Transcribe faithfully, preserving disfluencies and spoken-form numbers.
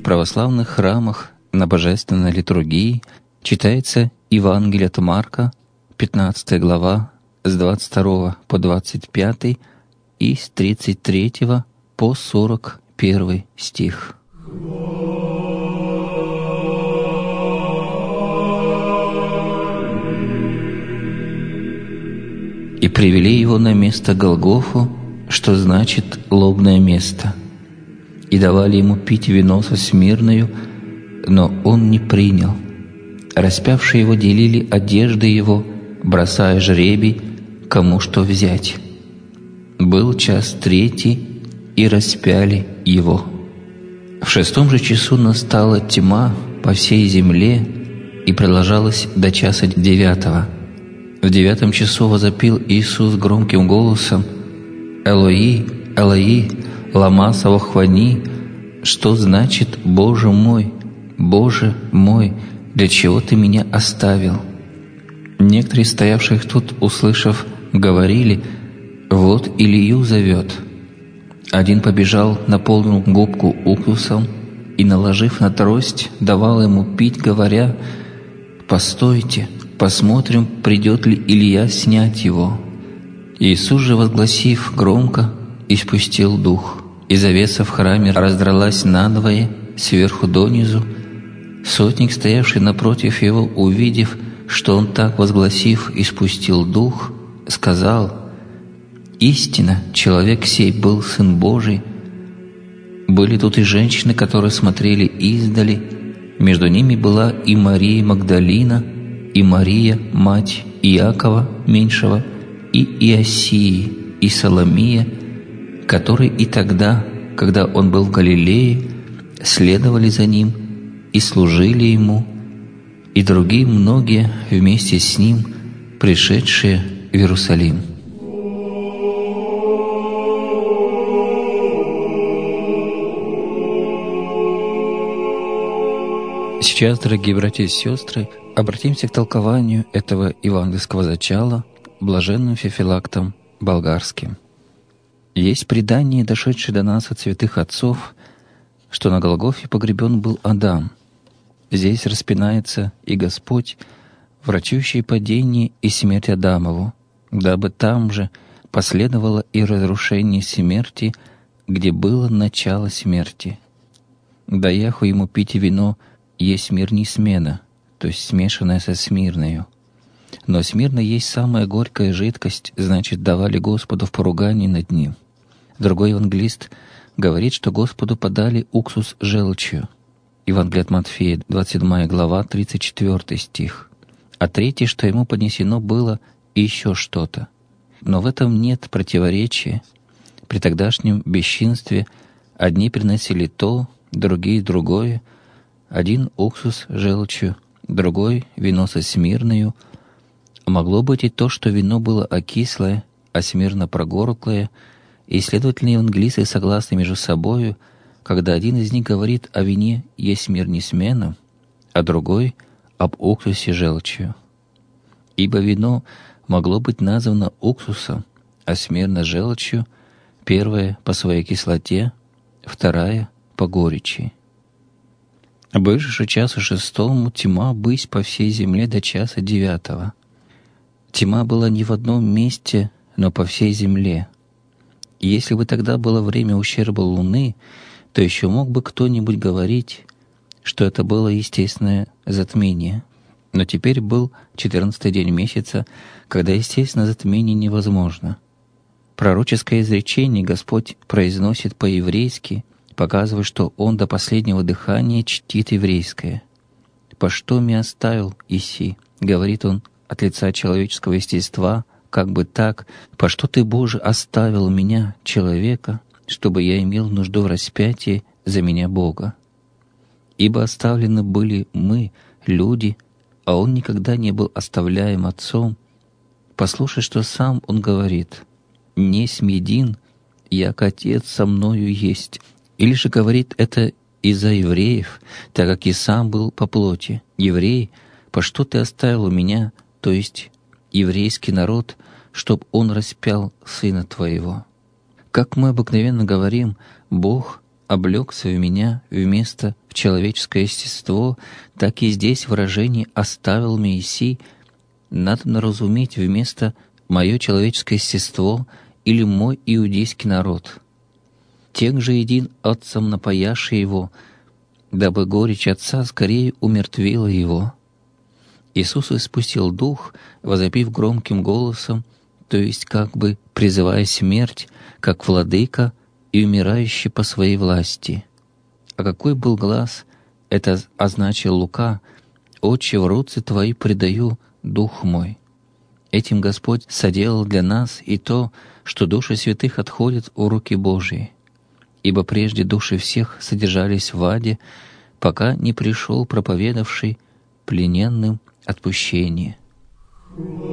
православных храмах на божественной литургии читается Евангелие от Марка, пятнадцатая глава, с двадцать второго по двадцать пятый и с тридцать третьего по сорок первый стих. «И привели его на место Голгофу, что значит «лобное место», и давали ему пить вино со смирною, но он не принял. Распявшие его делили одежды его, бросая жребий, кому что взять. Был час третий, и распяли его. В шестом же часу настала тьма по всей земле и продолжалась до часа девятого. В девятом часу возопил Иисус громким голосом: «Элои, Элои, лама савахвани», что значит: «Боже мой, Боже мой, для чего Ты меня оставил?» Некоторые, стоявших тут, услышав, говорили: «Вот Илью зовет». Один побежал, наполнил губку уксусом и, наложив на трость, давал ему пить, говоря: «Постойте, посмотрим, придет ли Илия снять его». Иисус же, возгласив громко, испустил дух, и завеса в храме раздралась надвое, сверху донизу. Сотник, стоявший напротив его, увидев, что он так, возгласив, испустил дух, сказал: «Истинно, человек сей был Сын Божий». Были тут и женщины, которые смотрели издали. Между ними была и Мария Магдалина, и Мария, мать Иакова меньшего, и Иосии, и Соломия, которые и тогда, когда он был в Галилее, следовали за ним и служили ему, и другие многие вместе с ним, пришедшие в Иерусалим. Сейчас, дорогие братья и сестры, обратимся к толкованию этого евангельского зачала блаженным Феофилактом Болгарским. Есть предание, дошедшее до нас от святых отцов, что на Голгофе погребен был Адам. Здесь распинается и Господь, врачующий падение и смерть Адамову, дабы там же последовало и разрушение смерти, где было начало смерти. Даяху ему пить вино есть мир не смена, то есть смешанная со смирною. Но смирна есть самая горькая жидкость, значит, давали Господу в поругании над ним. Другой евангелист говорит, что Господу подали уксус желчью. Евангелие от Матфея, двадцать седьмая глава, тридцать четвёртый стих. А третий, что ему поднесено было еще что-то. Но в этом нет противоречия. При тогдашнем бесчинстве одни приносили то, другие — другое, один уксус желчью, другой — вино со смирною. Могло быть и то, что вино было окислое, а смирно прогорклое, и, следовательно, евангелисты согласны между собою, когда один из них говорит о вине «есть мир не смена», а другой — об уксусе желчью. Ибо вино могло быть названо уксусом, а смирно желчью, первая по своей кислоте, вторая по горечи. Бывши же часу шестому тьма бысь по всей земле до часа девятого. Тьма была не в одном месте, но по всей земле. И если бы тогда было время ущерба луны, то еще мог бы кто-нибудь говорить, что это было естественное затмение. Но теперь был четырнадцатый день месяца, когда естественное затмение невозможно. Пророческое изречение Господь произносит по-еврейски, показывая, что Он до последнего дыхания чтит еврейское. «По что меня оставил Иси?» — говорит Он от лица человеческого естества, как бы так: «По что Ты, Боже, оставил меня, человека, чтобы я имел нужду в распятии за меня, Бога?» Ибо оставлены были мы, люди, а Он никогда не был оставляем Отцом. Послушай, что сам Он говорит: «Не смедин, яко Отец со мною есть». Или же говорит это из-за евреев, так как и сам был по плоти. Еврей, по что ты оставил у меня, то есть еврейский народ, чтоб он распял Сына Твоего? Как мы обыкновенно говорим, Бог облегся в меня вместо в человеческое естество, так и здесь выражение «оставил Моисей» надо разуметь вместо «мое человеческое естество» или «мой иудейский народ». Тех же един отцом напояши его, дабы горечь отца скорее умертвила его. Иисус испустил дух, возопив громким голосом, то есть как бы призывая смерть, как владыка и умирающий по своей власти. А какой был глаз, это означил Лука: «Отче, в руцы Твои предаю дух мой». Этим Господь соделал для нас и то, что души святых отходят в руки Божьи. Ибо прежде души всех содержались в аде, пока не пришел проповедавший плененным отпущение.